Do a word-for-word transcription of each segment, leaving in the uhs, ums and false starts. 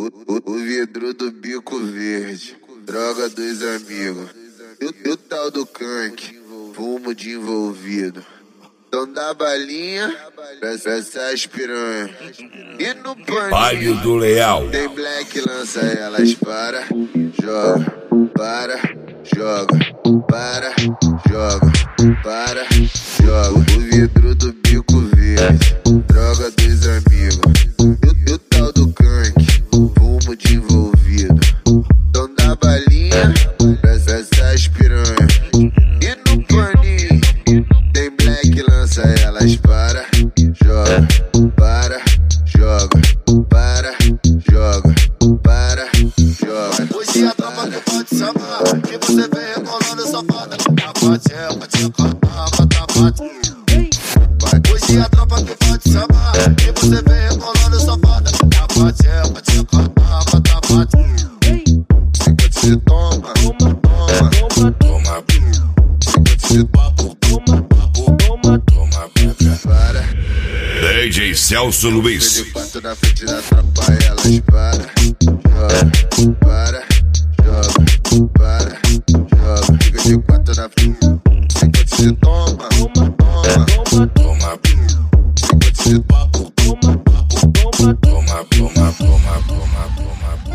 O, o, o vidro do bico verde, droga dos amigos. E o, e o tal do canque, fumo de envolvido. Então dá balinha pra, pra essas piranhas. E no Palio do Leal. Tem black, lança elas para, joga, para, joga, para, joga, para, joga. O vidro do bico verde, droga dos amigos. E, e o tal do canque, fumo de envolvido. Então dá balinha pra essas piranhas. E no paninho tem black, lança elas para, joga, para, joga, para, joga, para, joga. Hoje a tropa que pode chamar, que você vem recolando safada. Bate, bate, bate, bate. Hoje a tropa que pode chamar, que você vem recolando safada. Bate, bate, bate, bate. Cinquenta se toma, toma, toma, toma. Cinquenta se papo, toma, papo, toma, toma. Para. D J Celso Luiz. De quatro na frente da tropa, elas para, joga, para, joga, para, joga. Fica de quatro na frente. Cinquenta se toma, toma, toma, toma. Cinquenta se papo, toma, papo, toma, toma, toma, toma, toma, toma.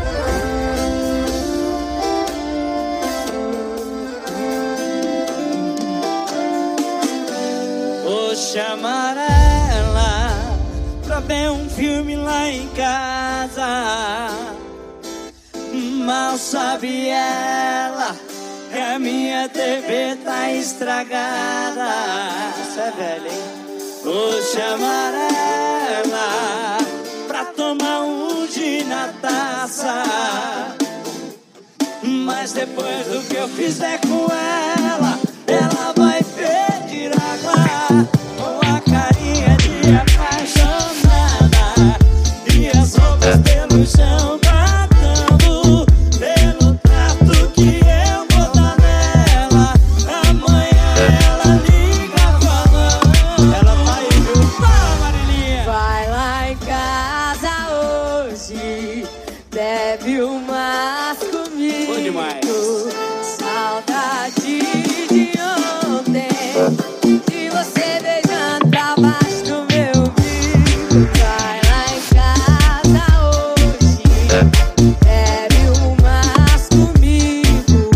Vou chamar ela pra ver um filme lá em casa. Mal sabe ela que a minha T V tá estragada. Isso é velho, hein? Vou chamar ela pra tomar um gin na taça. Mas depois do que eu fizer com ela, ela vai pedir água com a carinha de apaixonada e as roupas pelo chão batendo pelo trato que eu vou dar nela. Amanhã ela liga falando, ela vai viu? Fala, Marilinha! Vai lá em casa hoje, bebe umas comigo. Bom demais. Saudade de ontem, de você beijando abaixo do meu umbigo. Vai lá em casa hoje, bebe umas comigo.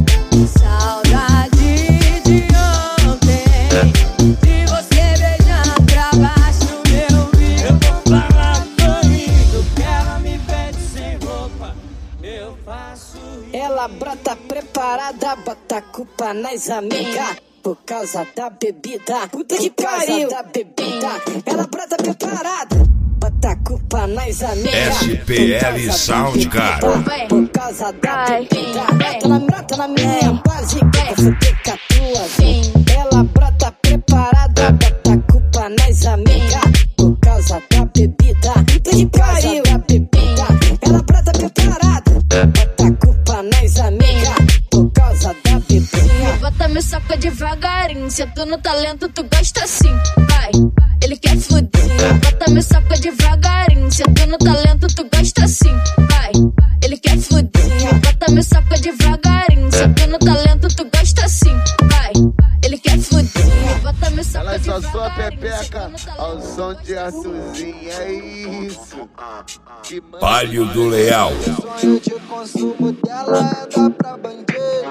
Saudade de ontem, de você beijando abaixo do meu umbigo. Eu vou falar corrido, que ela me pede sem roupa, eu faço isso. Ela brota preparada, bota a culpa nas amigas. Por causa da bebida, puta que pariu, da bebida. Ela brota preparada, bota a culpa nas amigas. S P L Sound, cara. Por causa da bebida, brota na brota na minha base, que eu vou fuder com a tua vida. Ela brota preparada, bota a culpa nas amigas. Por causa da bebida, puta que pariu, da bebida. Ela brota preparada, bota a culpa nas amigas. Por causa da bebida. Bota meu saco devagarinho, se eu tô no talento tu gosta assim, vai, ele quer fuder. Bota meu saco devagarinho, se eu tô no talento tu gosta assim, vai, ele quer fuder. Bota meu saco devagarinho, se eu tô no talento tu gosta assim, vai, ele quer fuder. Bota meu saco Ela só devagarinho, sua se eu pepeca tô no ao talento, som tu de gosta assim. açuzinho, é isso. Que Palio do Leal. O sonho de consumo dela é dar pra bandido.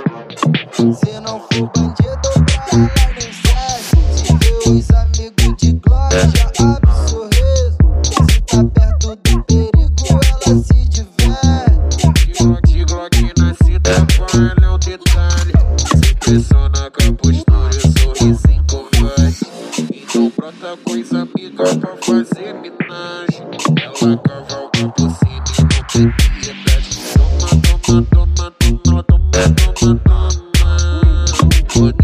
Se não for bandido, pra ela nem serve. Se vê os amigos de glória, já abre o sorriso. Se tá perto do perigo, ela se diverte. De Glock na cita, com ela é um detalhe. Se impressiona com a postura e sorrisinho covarde. Então brota com as amigas pra fazer minagem. Ela cavalga por cima e não tem piedade. Toma, toma, toma, toma, toma, toma, toma.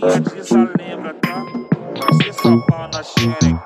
novinha desalembra, tá? Vai ser só pau na xereca.